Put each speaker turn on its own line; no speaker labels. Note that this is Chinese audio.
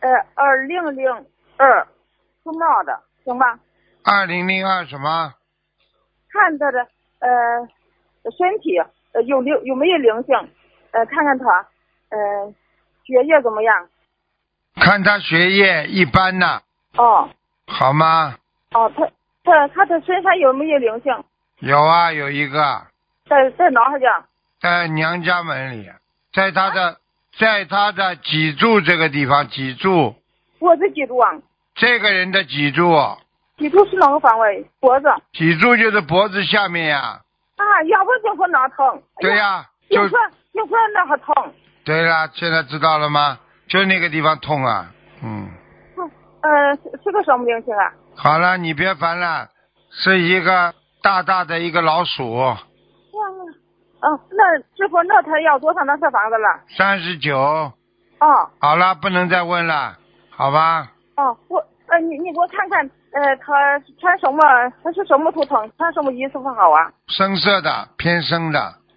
2002属猫的，行吧
2002什么？
看他的身体有没有灵性，看看他学业怎么样。
看他学业一般呐。
哦
好吗？
哦，他的身上有没有灵性？
有啊，有一个
在哪儿家？
在娘家门里，在他的脊柱这个地方，脊柱。
脖子脊柱啊？
这个人的脊柱。
脊柱是哪个方位？脖子。
脊柱就是脖子下面呀。
啊，要不就说哪疼？
对呀，
就说那还疼。
对了，现在知道了吗？就那个地方痛啊。
是个什么灵性啊？
好了，你别烦了，是一个大大的一个老鼠。
那师傅，那他要多少那小房子了
？39。
哦。
好了，不能再问了，好吧？
哦，你给我看看，他穿什么？他是什么图腾？穿什么衣服好啊？
深色的，偏深的。